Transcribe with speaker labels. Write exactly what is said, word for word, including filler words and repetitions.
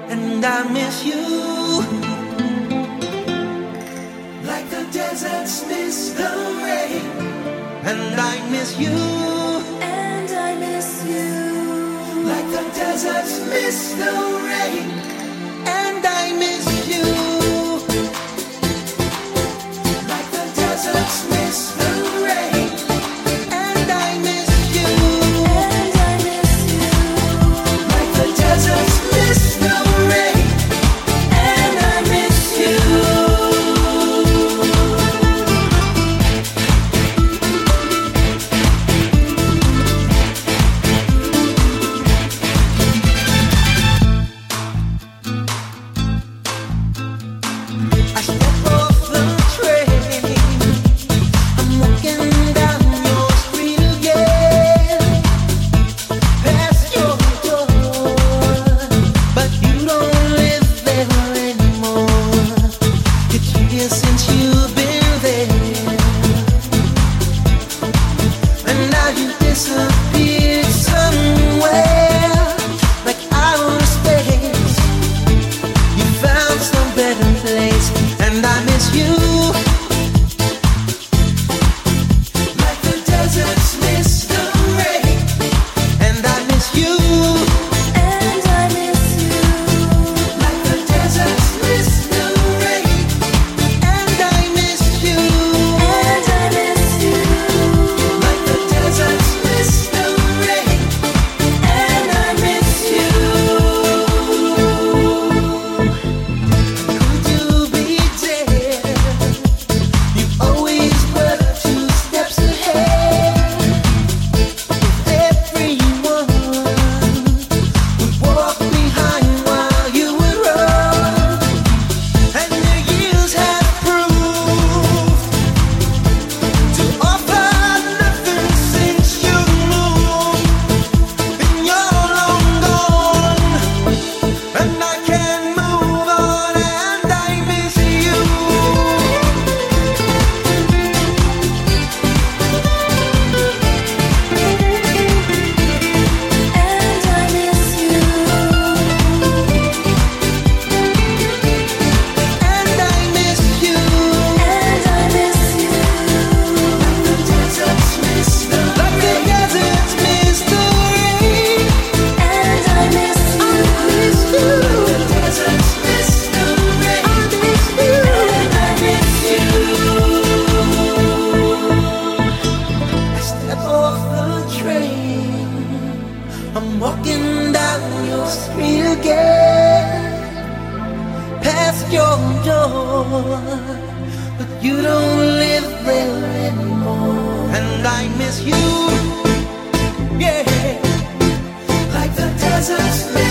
Speaker 1: and I miss you like the deserts miss the rain, and I miss you,
Speaker 2: and I miss you
Speaker 1: like the deserts miss the rain, and I miss you, like the deserts miss the rain, and I miss you,
Speaker 2: and I miss you
Speaker 1: like the deserts miss the rain, and I miss you. I step off the train, I'm walking down your street again, past your door, but you don't live there anymore. It's years since you've been there, and now you disappeared somewhere, like outer space. You found some better place, and I miss you, like the deserts miss the rain, and I miss you,
Speaker 2: and I miss you
Speaker 1: like the deserts miss the rain, and I miss you,
Speaker 2: and I miss you
Speaker 1: like the deserts miss the rain, and I miss you. Could you be there? You always were two steps ahead. If everyone would walk behind while you would run, and the years have proved to offer nothing since you moved, and you're long gone, and I can't move on, and I miss you,
Speaker 2: and I miss you
Speaker 1: and I miss you,
Speaker 2: and I miss you
Speaker 1: like the deserts miss the like the deserts miss the rain,
Speaker 2: and I miss
Speaker 1: I miss you, like the deserts miss the rain, I miss you, and I miss you. I step off the train, I'm walking down your street again, past your door, but you don't live there anymore, and I miss you, yeah, like the deserts miss